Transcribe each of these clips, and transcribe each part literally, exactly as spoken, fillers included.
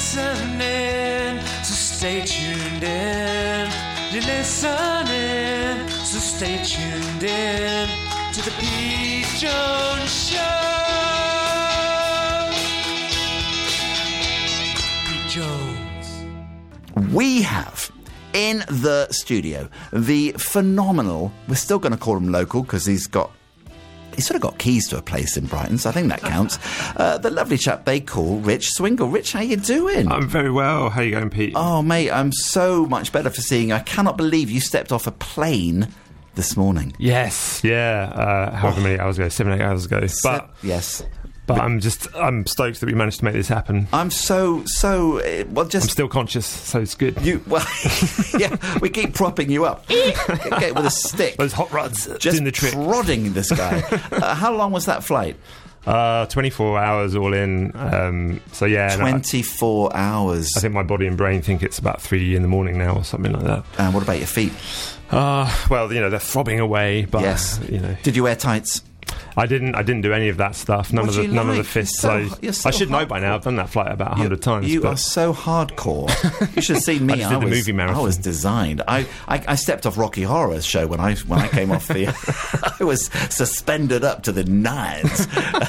listening, so stay tuned in. You're listening, so stay tuned in to the Pete Jones Show. Pete Jones. We have in the studio the phenomenal, we're still going to call him local because he's got He's sort of got keys to a place in Brighton, so I think that counts. Uh, the lovely chap they call Rich Swingle. Rich, how you doing? I'm very well. How you going, Pete? Oh, mate, I'm so much better for seeing you. I cannot believe you stepped off a plane this morning. Yes, yeah. Uh, however Oh. many hours ago, seven, eight hours ago. Se- But yes. but I'm just I'm stoked that we managed to make this happen. I'm so, so, uh, well, just... I'm still conscious, so it's good. You, well, yeah, we keep propping you up. Okay, with a stick. Those hot rods Just doing the trick. prodding this guy. uh, how long was that flight? Uh, twenty-four hours all in. Um, so yeah, no, I- twenty-four hours. I think my body and brain think it's about three in the morning now or something like that. And what about your feet? Uh, well, you know, they're throbbing away, but Yes. you know, Did you wear tights? I didn't. I didn't do any of that stuff. None What of do the you none of like? the fists. You're so- I, you're so I should know by now. I've done that flight about a hundred times. You but are so hardcore. You should have seen me. I just did the was, movie marathon. I was designed. I, I, I stepped off Rocky Horror's show when I when I came off the. I was suspended up to the nines,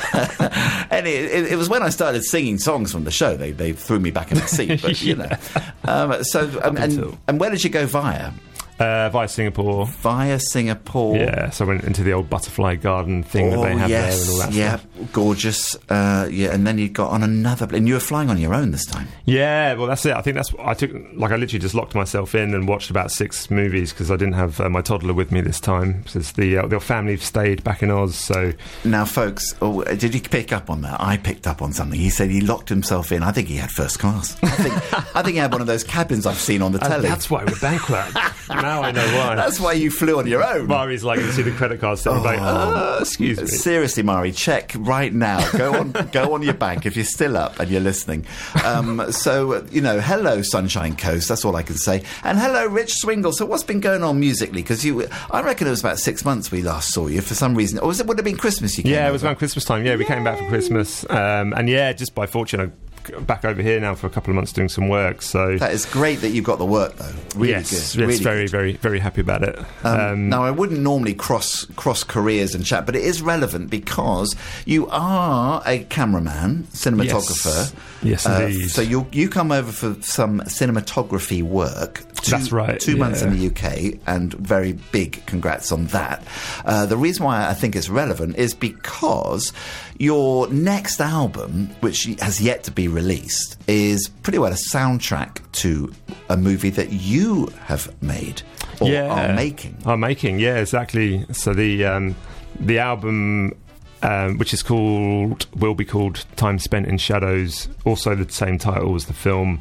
and it, it, it was when I started singing songs from the show. They they threw me back in the seat. But you know, um, so um, and until- and where did you go via? uh, via Singapore. Via Singapore. Yeah, so I went into the old butterfly garden thing that they have there and all that yeah, stuff. gorgeous. Uh, yeah, and then you got on another, and you were flying on your own this time. Yeah, well, that's it. I think that's I took. Like, I literally just locked myself in and watched about six movies because I didn't have uh, my toddler with me this time because the uh, the family stayed back in Oz. So Now, folks, oh, did you pick up on that? I picked up on something. He said he locked himself in. I think he had first class. I think I think he had one of those cabins I've seen on the and telly. that's why we're bankrupt. Now I know why. That's why you flew on your own. Mari's like, you see the credit card statement, like, oh, excuse me. Seriously, Mari, check right now. Go on, go on your bank if you're still up and you're listening. Um, so, you know, hello, Sunshine Coast. That's all I can say. And hello, Rich Swingle. So, what's been going on musically? Because you, I reckon it was about six months we last saw you for some reason. Or was it would have been Christmas? You came Yeah, it was over? around Christmas time. Yeah, we came back for Christmas, um, and yeah, just by fortune, I'm back over here now for a couple of months doing some work. So That is great that you've got the work, though. Really yes, good. yes, really very, good. very, very happy about it. Um, Um, now, I wouldn't normally cross cross careers and chat, but it is relevant because you are a cameraman, cinematographer. Yes, Uh, indeed. so you you come over for some cinematography work. Two, That's right, Two months yeah. in the U K, and very big congrats on that. Uh, the reason why I think it's relevant is because your next album, which has yet to be released, is pretty well a soundtrack to a movie that you have made or are making. Are making, yeah, exactly. So the um, the album, um, which is called, will be called Time Spent in Shadows, also the same title as the film.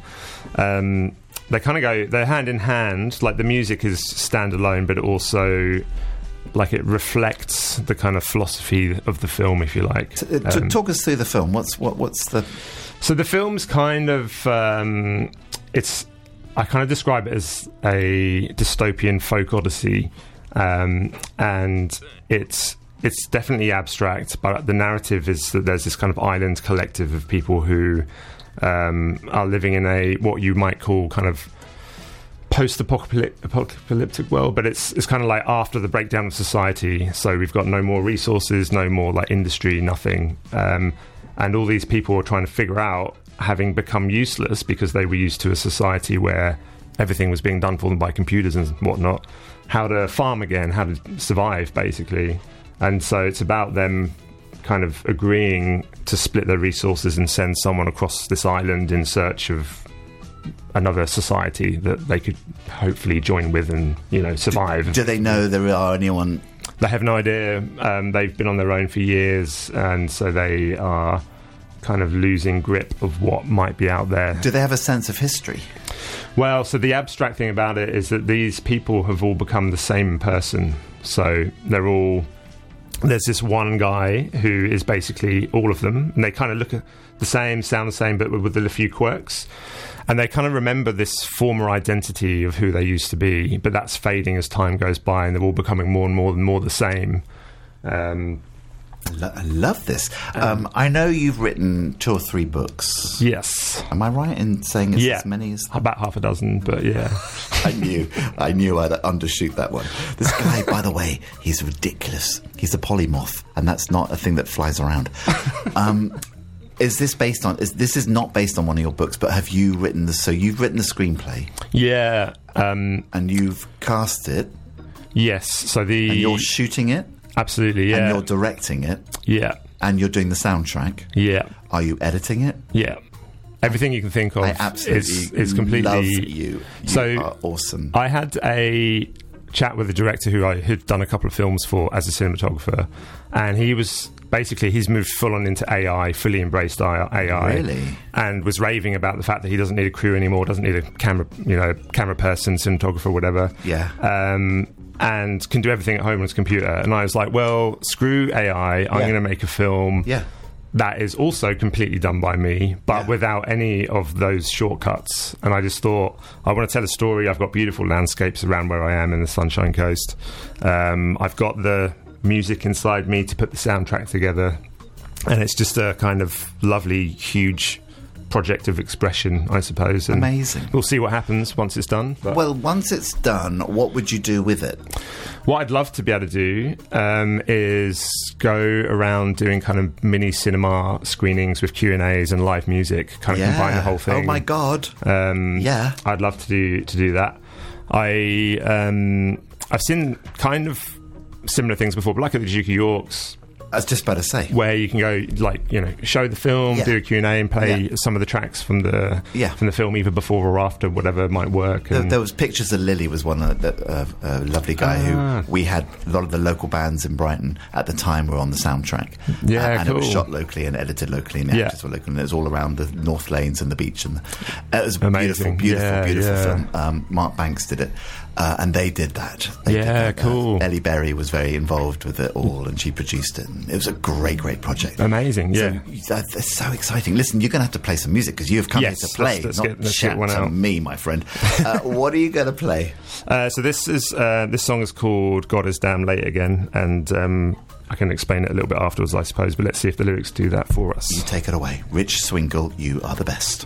Um, they kind of go, they're hand in hand. Like, the music is standalone, but it also, like, it reflects the kind of philosophy of the film, if you like. T- t- Um, talk us through the film. What's what? What's the? So the film's kind of um, it's I kind of describe it as a dystopian folk odyssey, um, and it's it's definitely abstract, but the narrative is that there's this kind of island collective of people who um, are living in a what you might call kind of post-apocalyptic world, but it's it's kind of like after the breakdown of society. So we've got no more resources, no more like industry, nothing. Um, and all these people are trying to figure out, having become useless because they were used to a society where everything was being done for them by computers and whatnot, how to farm again, how to survive, basically. And so it's about them kind of agreeing to split their resources and send someone across this island in search of another society that they could hopefully join with and, you know, survive. Do they know there are anyone? They have no idea. Um, they've been on their own for years, and so they are kind of losing grip of what might be out there. Do they have a sense of history? Well, so the abstract thing about it is that these people have all become the same person. So they're all... There's this one guy who is basically all of them, and they kind of look at the same, sound the same, but with a few quirks. And they kind of remember this former identity of who they used to be, but that's fading as time goes by, and they're all becoming more and more and more the same. Um, I, lo- I love this. Um, I know you've written two or three books. Yes. Am I right in saying it's Yeah. as many as... About half a dozen, but yeah. I knew, I knew I'd undershoot that one. This guy, by the way, he's ridiculous. He's a polymoth, and that's not a thing that flies around. Um, is this based on? Is this is not based on one of your books? But have you written the? So you've written the screenplay, Yeah. Um, and you've cast it, yes. So the... and you're shooting it, Absolutely, yeah. and you're directing it, Yeah. and you're doing the soundtrack. Yeah. Are you editing it? Yeah. Everything you can think of I absolutely is, is completely... love you. You So, are awesome. I had a chat with the director who I had done a couple of films for as a cinematographer, and he was basically, he's moved full on into A I, fully embraced A I. Really? And was raving about the fact that he doesn't need a crew anymore, doesn't need a camera, you know, camera person, cinematographer, whatever. Yeah. Um, and can do everything at home on his computer. And I was like, well, screw A I, I'm Yeah. going to make a film. Yeah. That is also completely done by me, but Yeah. without any of those shortcuts. And I just thought, I want to tell a story. I've got beautiful landscapes around where I am in the Sunshine Coast. Um, I've got the music inside me to put the soundtrack together. And it's just a kind of lovely, huge project of expression, I suppose. And Amazing. we'll see what happens once it's done. But Well, once it's done, what would you do with it? what I'd love to be able to do um, is go around doing kind of mini cinema screenings with Q and A's and live music, kind of combine the whole thing. Oh my God. Um, Yeah. I'd love to do to do that. I um, I've seen kind of similar things before, but like at the Duke of York's, I was just about to say. where you can go, like, you know, show the film, Yeah. do a Q and A, and play Yeah. some of the tracks from the Yeah. from the film, either before or after, whatever might work. There, And there was pictures of Lily was one of the, uh, a lovely guy Ah. who we had a lot of the local bands in Brighton at the time were on the soundtrack. Yeah, and, and it was cool. shot locally and edited locally, and the Yeah. actors were local, and it was all around the North Lanes and the beach, and the, it was a Amazing. beautiful, beautiful, Yeah, beautiful yeah. film. Um, Mark Banks did it, uh, and they did that. They did Yeah, that. Uh, cool. Ellie Berry was very involved with it all, and she produced it. And it was a great, great project. Amazing, yeah. So, that, that's so exciting. Listen, you're going to have to play some music because you've come Yes, here to play, let's- let's not get- let's chat get one to out. me, my friend. Uh, what are you going to play? Uh, so this is uh, this song is called "God Is Damn Late Again," and um, I can explain it a little bit afterwards, I suppose. But let's see if the lyrics do that for us. You take it away. Rich Swingle, you are the best.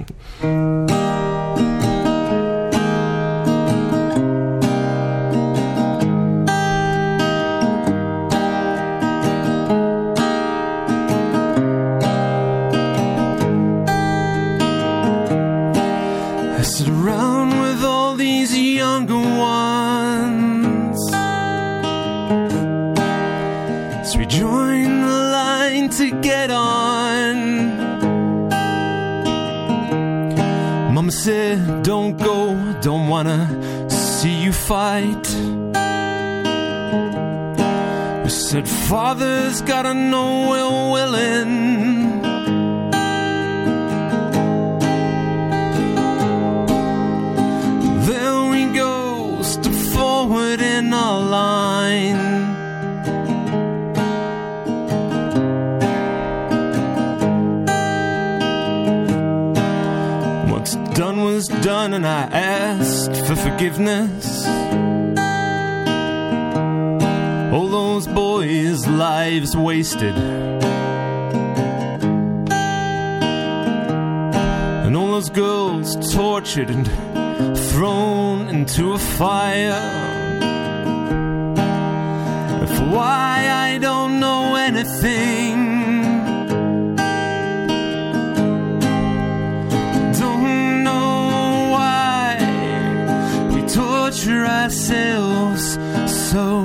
I sit around with all these younger ones as we join the line to get on. Mama said, don't go, don't wanna see you fight. We said, Father's gotta know we're willing. There we go, step forward in our line. What's done was done, and I asked for forgiveness. All those boys' lives wasted, and all those girls tortured and thrown into a fire. For why, I don't know anything. Don't know why we torture ourselves so.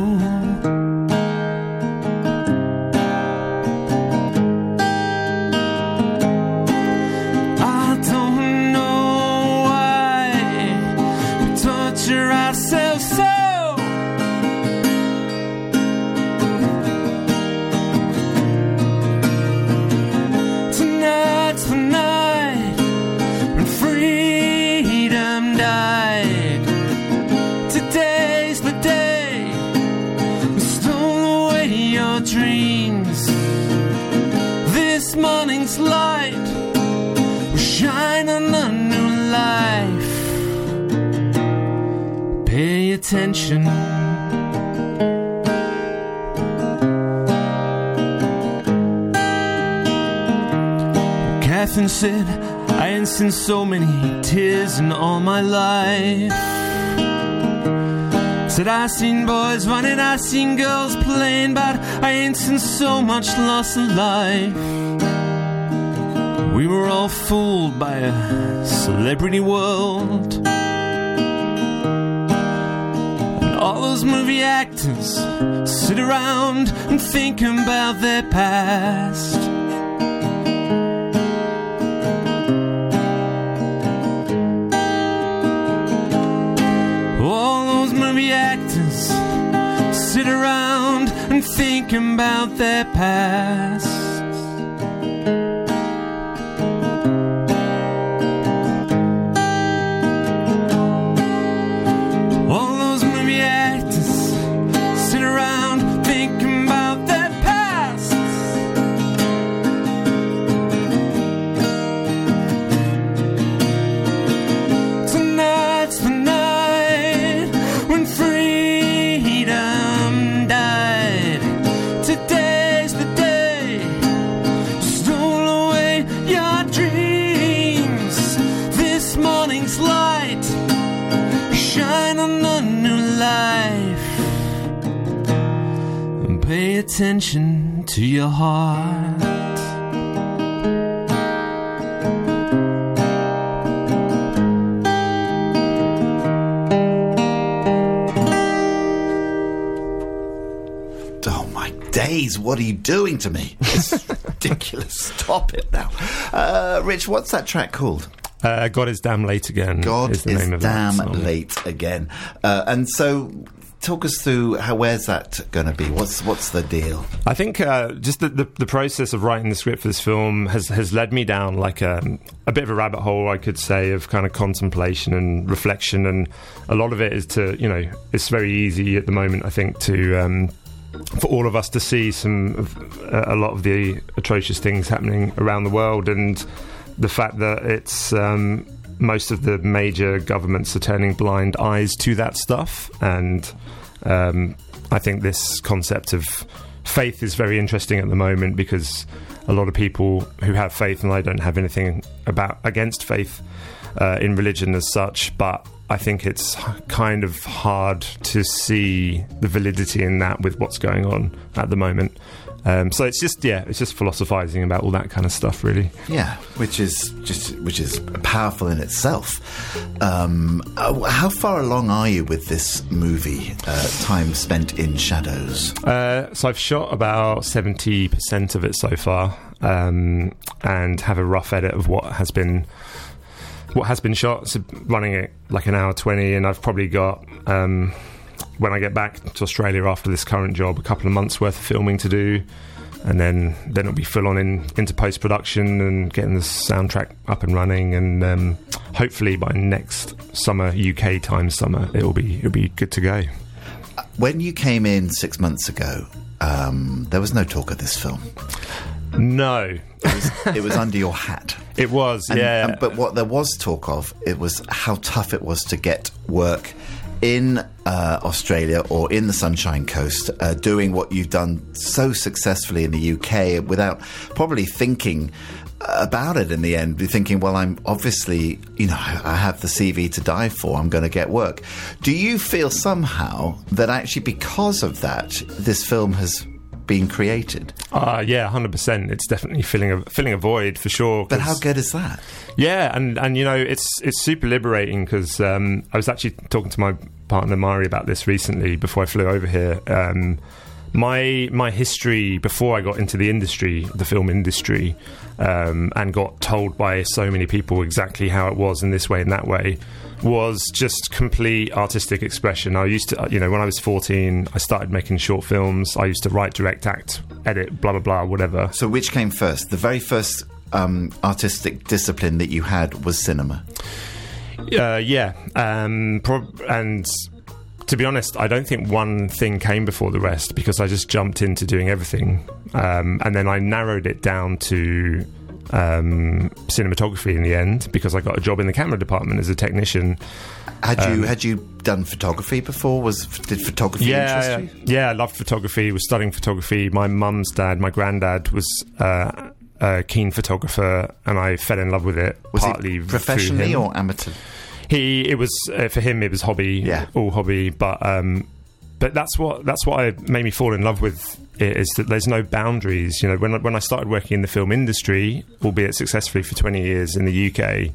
I don't know why we torture ourselves so. Tonight's the night when freedom died. Today's the day we stole away your dreams. This morning's light will shine on a new life. Pay attention. breath and said, I ain't seen so many tears in all my life. Said I seen boys running, I seen girls playing, but I ain't seen so much loss of life. We were all fooled by a celebrity world, and all those movie actors sit around and think about their past. Movie actors sit around and think about their past. All those movie actors sit around thinking about their past. Tonight's the night freedom died. Today's the day stole away your dreams. This morning's light shine on a new life, and pay attention to your heart. Days, what are you doing to me? It's ridiculous. Stop it now. Uh, Rich, what's that track called? Uh, God is Damn Late Again. God is, the is name of Damn that song. Late Again. Uh, and so, talk us through how, where's that going to be? What's what's the deal? I think uh, just the, the the process of writing the script for this film has has led me down like a a bit of a rabbit hole, I could say, of kind of contemplation and reflection, and a lot of it is to, you know, it's very easy at the moment, I think, to um, for all of us to see some of, uh, a lot of the atrocious things happening around the world, and the fact that it's um, most of the major governments are turning blind eyes to that stuff. And um, I think this concept of faith is very interesting at the moment, because a lot of people who have faith, and I don't have anything about against faith uh, in religion as such, but I think it's kind of hard to see the validity in that with what's going on at the moment. Um, so it's just, yeah, it's just philosophizing about all that kind of stuff, really. Yeah, which is just which is powerful in itself. Um, uh, how far along are you with this movie, uh, Time Spent in Shadows? Uh, so I've shot about seventy percent of it so far, um, and have a rough edit of what has been what has been shot. So running it like an hour twenty, and I've probably got, um, when I get back to Australia after this current job, a couple of months worth of filming to do, and then then it'll be full on in, into post production and getting the soundtrack up and running, and um, hopefully by next summer, U K time summer, it'll be it'll be good to go. When you came in six months ago, um, there was no talk of this film. No, it was, it was under your hat. It was, and, yeah. And, but what there was talk of, it was how tough it was to get work in uh, Australia or in the Sunshine Coast, uh, doing what you've done so successfully in the U K without probably thinking about it in the end. Be thinking, well, I'm obviously, you know, I have the C V to die for. I'm going to get work. Do you feel somehow that actually because of that, this film has been created? Uh, yeah, one hundred percent. It's definitely filling a filling a void for sure. But how good is that? Yeah, and, and you know, it's it's super liberating, because um, I was actually talking to my partner Mari about this recently before I flew over here. Um, my my history before I got into the industry, the film industry, um, and got told by so many people exactly how it was in this way and that way, was just complete artistic expression. I used to, you know, when I was fourteen, I started making short films. I used to write, direct, act, edit, blah, blah, blah, whatever. So which came first? The very first um, artistic discipline that you had was cinema? Uh, yeah. Um, pro- and to be honest, I don't think one thing came before the rest, because I just jumped into doing everything. Um, and then I narrowed it down to um, cinematography in the end, because I got a job in the camera department as a technician. Had you um, had you done photography before? Was did photography yeah, interest you? Yeah, I loved photography. Was studying photography. My mum's dad, my granddad, was uh, a keen photographer, and I fell in love with it. Was partly it professionally through him. or amateur? He, it was uh, for him. It was hobby, Yeah. all hobby. But um, but that's what that's what I made me fall in love with. It is that there's no boundaries. You know, when when I started working in the film industry, albeit successfully for twenty years in the U K,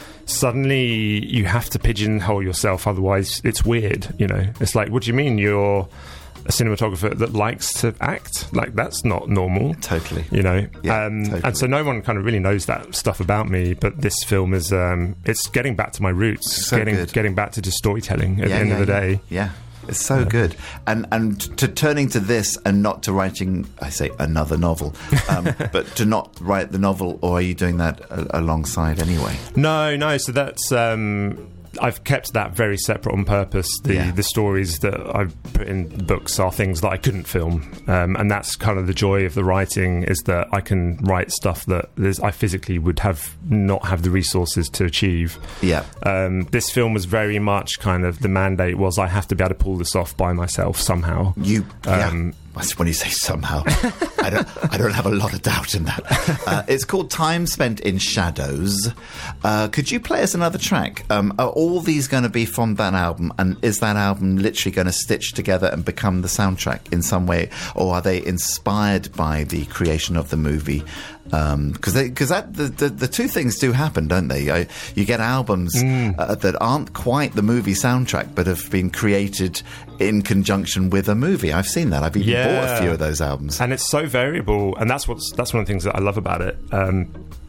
suddenly you have to pigeonhole yourself. Otherwise, it's weird. You know, it's like, what do you mean you're a cinematographer that likes to act? Like, that's not normal. Totally. You know, Yeah, um, totally. and so no one kind of really knows that stuff about me. But this film is um, it's getting back to my roots, So getting good. getting back to just storytelling at Yeah, the end yeah, of the yeah. day. Yeah. It's so good. And and to turning to this and not to writing, I say, another novel, um, but to not write the novel, or are you doing that a- alongside anyway? No, no. So that's um, I've kept that very separate on purpose. The Yeah. the stories that I've put in books are things that I couldn't film, um, and that's kind of the joy of the writing, is that I can write stuff that there's, I physically would have not have the resources to achieve. Yeah. Um, this film was very much kind of, the mandate was I have to be able to pull this off by myself somehow. You, yeah. Um, That's when you say somehow. I don't I don't have a lot of doubt in that. Uh, it's called Time Spent in Shadows. Uh, could you play us another track? Um, are all these going to be from that album? And is that album literally going to stitch together and become the soundtrack in some way? Or are they inspired by the creation of the movie? Because um, because that the, the the two things do happen, don't they? I, you get albums Mm. uh, that aren't quite the movie soundtrack, but have been created in conjunction with a movie. I've seen that. I've even Yeah. bought a few of those albums. And it's so variable, and that's what's that's one of the things that I love about it. Um,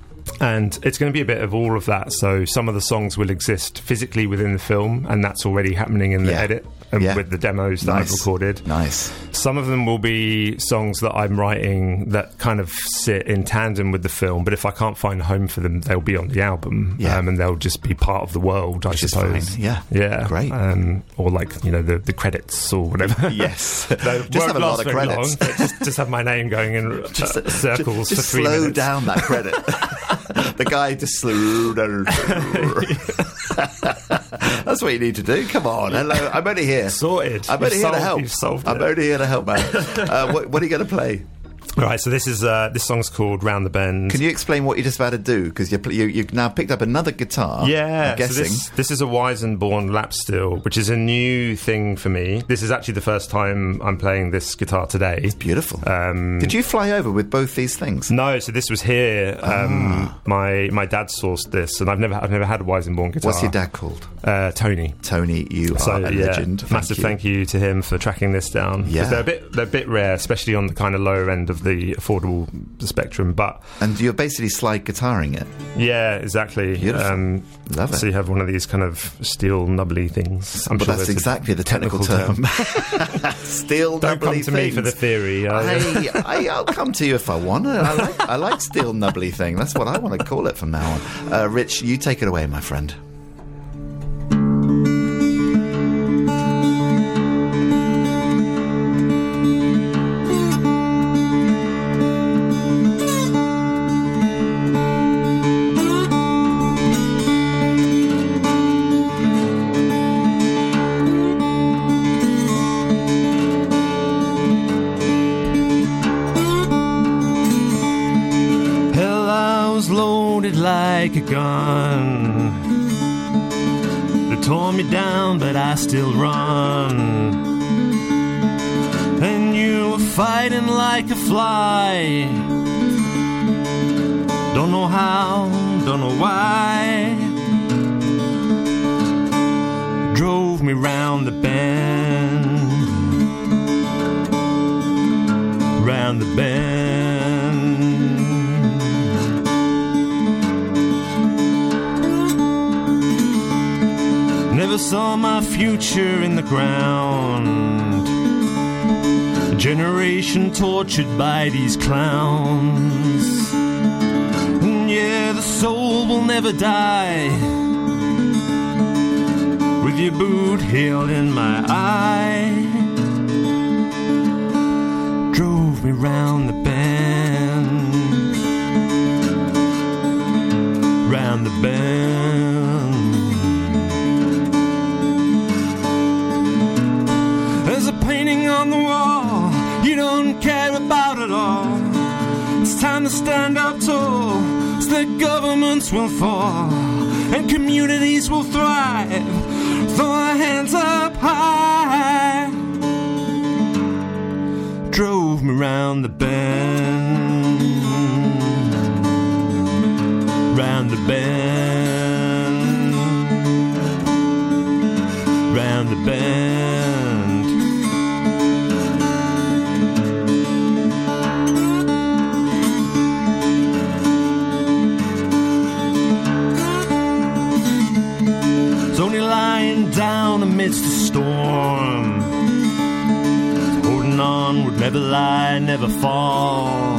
and it's going to be a bit of all of that. So some of the songs will exist physically within the film, and that's already happening in the Yeah. edit and Yeah. with the demos that Nice. I've recorded. Nice. Some of them will be songs that I'm writing that kind of sit in tandem with the film, but if I can't find a home for them, they'll be on the album, Yeah. um, and they'll just be part of the world, I Which is suppose. fine. Yeah. Yeah. Great. Um, or like, you know, the, the credits or whatever. Yes. They Just won't have a lot last of very credits. long, but just, just have my name going in Just, uh, circles just for three slow minutes. down that credit. The guy just slow down. That's what you need to do. Come on. Hello. I'm only here. Sorted. I'm You've only here to solved- help. you've solved I'm it. only here to help, man. Uh, what, what are you going to play? All right, so this is uh, this song's called Round the Bend. Can you explain what you're just about to do? Because you, you, you've now picked up another guitar. Yeah, I'm guessing. So this, this is a Weizenborn lap steel, which is a new thing for me. This is actually the first time I'm playing this guitar today. Beautiful. Um, Did you fly over with both these things? No, so this was here. Um, Ah. My my dad sourced this, and I've never I've never had a Weizenborn guitar. What's your dad called? Uh, Tony. Tony, you So are a yeah, legend. Thank massive you. thank you to him for tracking this down. 'Cause Yeah. they're a bit they're a bit rare, especially on the kind of lower end of the affordable spectrum. But And you're basically slide guitaring it. yeah, exactly. Beautiful. Um, Love it. So you have one of these kind of steel nubbly things. I'm But sure that's there's a exactly the technical, term. Steel Don't come nubbly to me things. for the theory. uh, I, I, I'll come to you if I want. I like, I like steel nubbly thing. That's what I want to call it from now on. Uh, Rich, you take it away, my friend. Hell, I was loaded like a gun. They tore me down, but I still run. And you were fighting like a fly. Don't know how, don't know why. Drove me round the bend. Round the bend. Never saw my future in the ground. A generation tortured by these clowns. And yeah, the soul will never die. With your boot heel in my eye. Drove me round the bend. Round the bend. There's a painting on the wall you don't care about at all. It's time to step stand up tall, as the governments will fall, and communities will thrive. Throw our hands up high. Drove me round the bend, round the bend, round the bend. It's only lying down amidst the storm, holding on would never lie, never fall.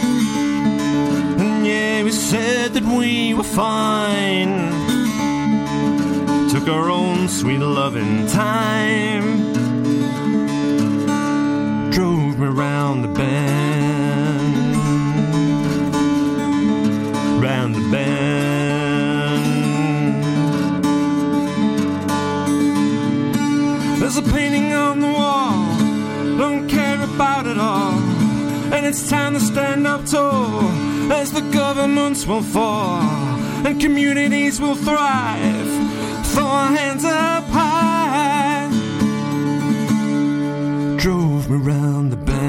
And yeah, we said that we were fine, took our own sweet loving time. Drove me round the bend, round the bend. There's a painting on the wall, don't care about it all, and it's time to stand up tall, as the governments will fall and communities will thrive. Throw our hands up high. Drove me round the bend.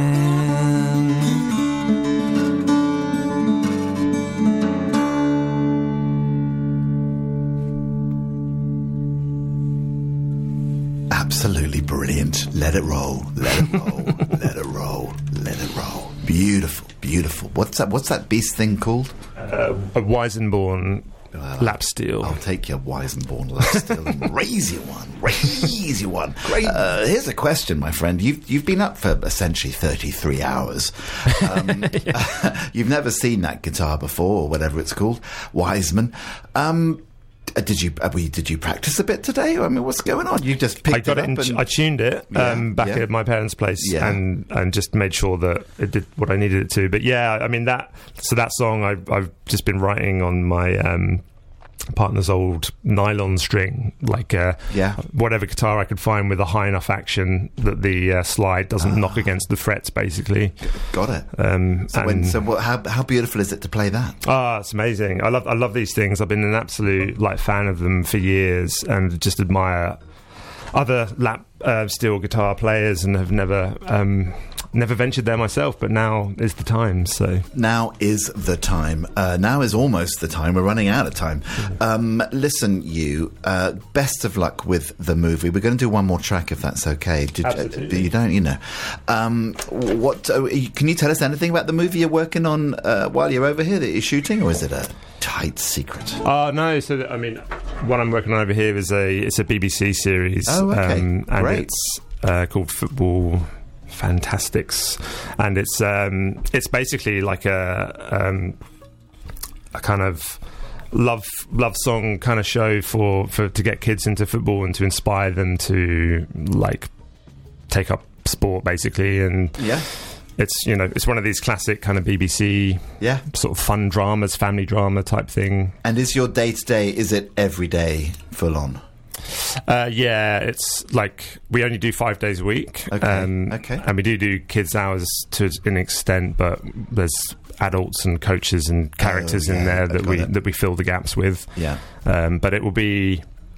Absolutely brilliant. Let it roll. Let it roll. Let it roll. Let it roll. Beautiful. Beautiful. What's that? What's that beast thing called? Uh, a Weizenborn Uh, lap steel. I'll take your Weizenborn lap steel and raise you one. Raise you one. Great. Uh, here's a question, my friend. You've you've been up for essentially thirty-three hours. Um, yeah. You've never seen that guitar before, or whatever it's called, Wiseman. Um, Uh, did you uh, we, did you practice a bit today? I mean, what's going on? You just picked I got it it, up in, and I tuned it Yeah, um, back yeah. at my parents' place Yeah. and and just made sure that it did what I needed it to. But yeah, I mean that. So that song I've I've just been writing on my um, partner's old nylon string, like uh, Yeah. whatever guitar I could find with a high enough action that the uh, slide doesn't knock against the frets, basically. got it. Um, So, when, and- so what, how how beautiful is it to play that? Ah, it's amazing. I love I love these things. I've been an absolute like fan of them for years, and just admire other lap uh, steel guitar players, and have never um, never ventured there myself. But now is the time. So Now is the time. Uh, now is almost the time. We're running out of time. Um, listen, you. Uh, best of luck with the movie. We're going to do one more track if that's okay. Did, Absolutely. Uh, you don't, you know. Um, what? Uh, can you tell us anything about the movie you're working on uh, while you're over here that you're shooting, or is it a tight secret? Oh no! So th- I mean, what I'm working on over here is a it's a B B C series. Oh, okay. um, and Great. it's uh, called Football Fantastics, and it's um, it's basically like a um, a kind of love love song kind of show for, for to get kids into football and to inspire them to like take up sport basically. And Yeah. it's, you know, it's one of these classic kind of B B C Yeah. sort of fun dramas, family drama type thing. And is your day to day? Is it every day full on? Uh, yeah, it's like we only do five days a week. Okay, um, okay. And we do do kids' hours to an extent, but there's adults and coaches and characters yeah, in there I've that got we it. that we fill the gaps with. Yeah. Um, but it will be,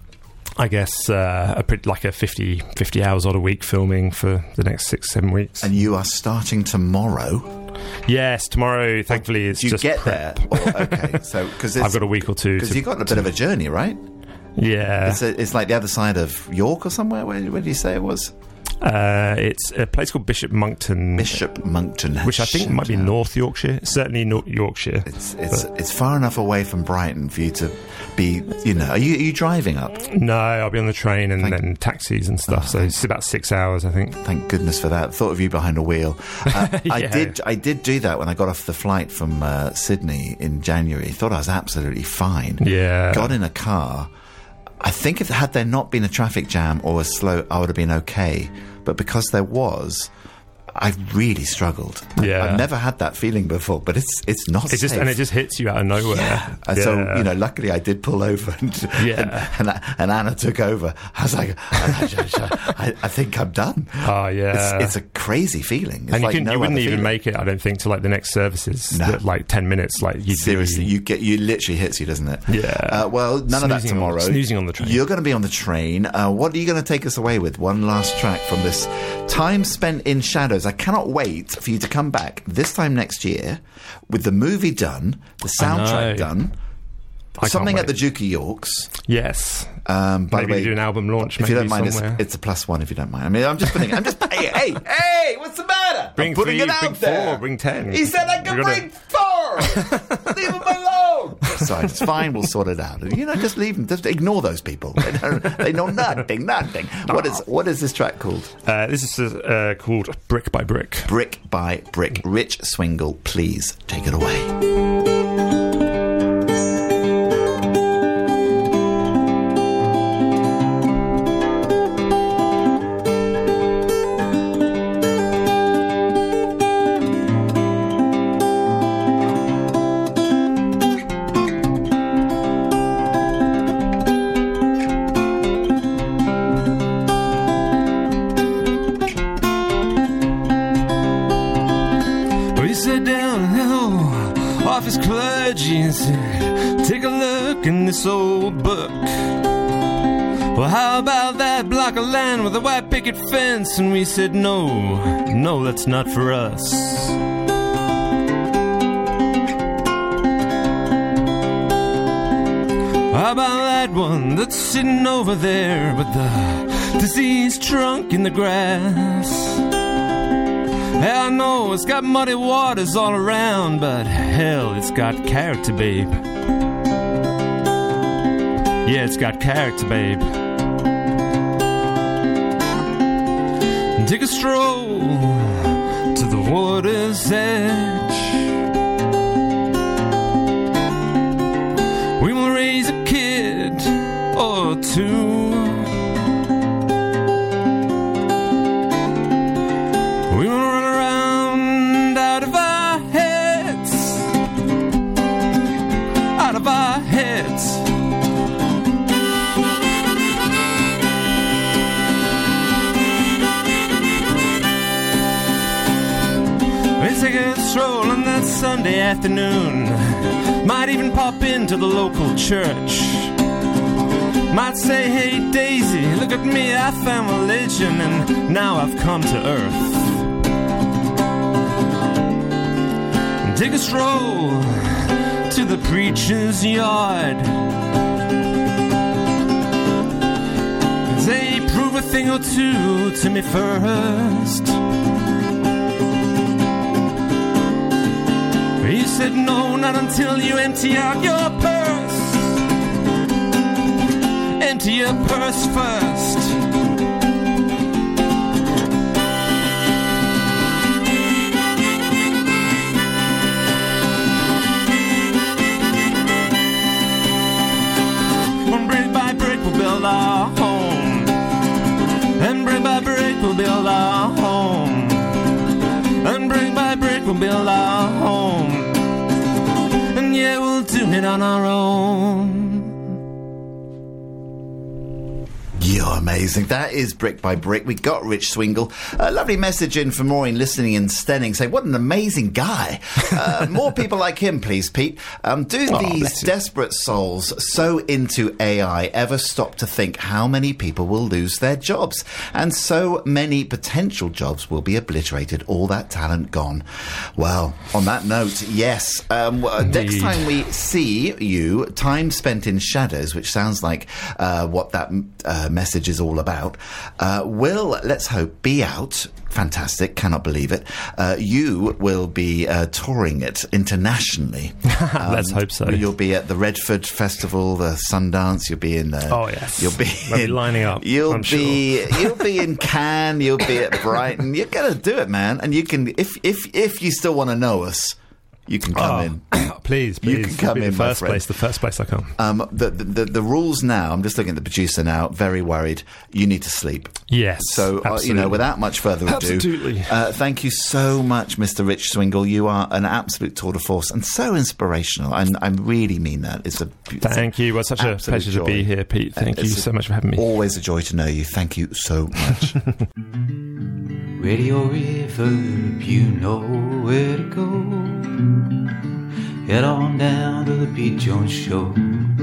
I guess, uh, a pretty, like a fifty, fifty hours odd a week filming for the next six, seven weeks. And you are starting tomorrow. Yes, tomorrow, thankfully, it's Do you just get prep. there? Or, okay, so because I've got a week or two. Because to- you've got a bit of a journey, right? Yeah. It's, a, it's like the other side of York or somewhere. Where, where did you say it was? Uh, it's a place called Bishop Monkton. Bishop Monkton, Which I think might be Shout out. North Yorkshire. Certainly North Yorkshire. It's it's it's far enough away from Brighton for you to be. You know, are you are you driving up? No, I'll be on the train and Thank- then taxis and stuff. Oh, so it's about six hours, I think. Thank goodness for that. Thought of you behind a wheel. Uh, I Yeah. did. I did do that when I got off the flight from uh, Sydney in January. Thought I was absolutely fine. Yeah. Got in a car. I think if had there not been a traffic jam or a slow, I would have been okay. But because there was, I really struggled. Yeah. I've never had that feeling before, but it's it's not It just safe. and it just hits you out of nowhere. Yeah. And Yeah. so, you know, luckily I did pull over and, Yeah. and, and, and Anna took over. I was like, I, I think I'm done. Oh, yeah. It's, it's a crazy feeling. It's and you, like couldn't, no you wouldn't other even feeling. make it, I don't think, to like the next services. No. that, like ten minutes. Like you'd Seriously, be, you get you literally hits you, doesn't it? Yeah. Uh, well, none of that Snoozing on- tomorrow. snoozing on the train. You're going to be on the train. Uh, what are you going to take us away with? One last track from this Time Spent in Shadows. I cannot wait for you to come back this time next year with the movie done, the I soundtrack know. done, I can't something at the wait. Duke of York's. Yes. Um, by Maybe the way, do an album launch. if maybe you don't mind, it's, somewhere. it's a plus one. If you don't mind, I mean, I'm just putting. I'm just. hey, hey, hey! What's the matter? Bring I'm putting three, it out bring there. four, bring ten. He said I can We're gonna- bring four. Leave him alone. Sorry, it's fine. We'll sort it out. You know, just leave them. Just ignore those people. They, don't, they know nothing. Nothing. What is what is this track called? Uh, this is uh, called Brick by Brick. Brick by Brick. Rich Swingle, please take it away. We sat down the hill off his clergy and said, take a look in this old book. Well, how about that block of land with a white picket fence? And we said, no, no, that's not for us. How about that one that's sitting over there with the diseased trunk in the grass? Hell no, it's got muddy waters all around, but hell, it's got character, babe. Yeah, it's got character, babe. Take a stroll to the water's edge. We will raise a kid or two. We will run around out of our heads, out of our heads. We take a stroll on that Sunday afternoon. Might even pop into the local church. Might say, hey Daisy, look at me, I found religion and now I've come to earth. Take a stroll to the preacher's yard. Say, prove a thing or two to me first. He said, no, not until you empty out your purse. Empty your purse first. And brick by brick we'll build our home. And brick by brick we'll build our home. And brick by brick we'll build our home. And yeah, we'll do it on our own. You're amazing. That is Brick by Brick. We got Rich Swingle. A lovely message in from Maureen listening in Stenning saying, what an amazing guy. Uh, more people like him, please, Pete. Um, do Oh, these bless you. desperate souls so into A I ever stop to think how many people will lose their jobs? And so many potential jobs will be obliterated. All that talent gone. Well, on that note, yes. Um, w- next Indeed. time we see you, Time Spent in Shadows, which sounds like uh, what that uh, message is all about, uh, will, let's hope, be out. Fantastic. Cannot believe it. Uh, you will be uh, touring it internationally. Let's hope so. You'll be at the Redford Festival, the Sundance. You'll be in the. Oh, yes. You'll be, I'll be in- lining up, You'll I'm be. You'll be in Cannes. You'll be at Brighton. You're gonna do it, man. And you can, if if if you still want to know us, you can come Oh. in. Please, please. You can come Be in, the my first friend. place. The first place I come. Um, the, the the rules now. I'm just looking at the producer now. Very worried. You need to sleep. Yes. So uh, you know, without much further ado, Absolutely. Uh, thank you so much, Mister Rich Swingle. You are an absolute tour de force and so inspirational. And I really mean that. It's a it's Thank you. Well, it's such a absolute pleasure joy. to be here, Pete. Thank Uh, you it's so much for having me. Always a joy to know you. Thank you so much. Radio Reverb, you know where to go. Head on down to the Pete Jones Show.